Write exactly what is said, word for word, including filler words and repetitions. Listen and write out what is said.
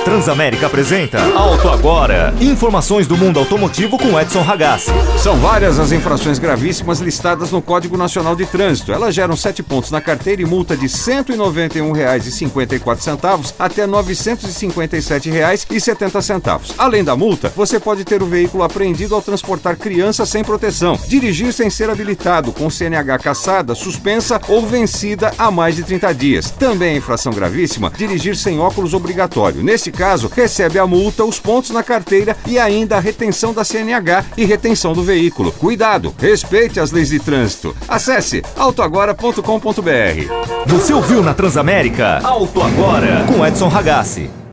Transamérica apresenta Auto Agora. Informações do mundo automotivo com Edson Ragazzi. São várias as infrações gravíssimas listadas no Código Nacional de Trânsito. Elas geram sete pontos na carteira e multa de cento e noventa e um reais e cinquenta e quatro centavos até novecentos e cinquenta e sete reais e setenta centavos. Além da multa, você pode ter o veículo apreendido ao transportar criança sem proteção, dirigir sem ser habilitado, com C N H cassada, suspensa ou vencida há mais de trinta dias. Também é infração gravíssima dirigir sem óculos obrigatório. Nesse caso, recebe a multa, os pontos na carteira e ainda a retenção da C N H e retenção do veículo. Cuidado, respeite as leis de trânsito. Acesse auto agora ponto com ponto b r. Você ouviu na Transamérica? Auto Agora, com Edson Ragazzi.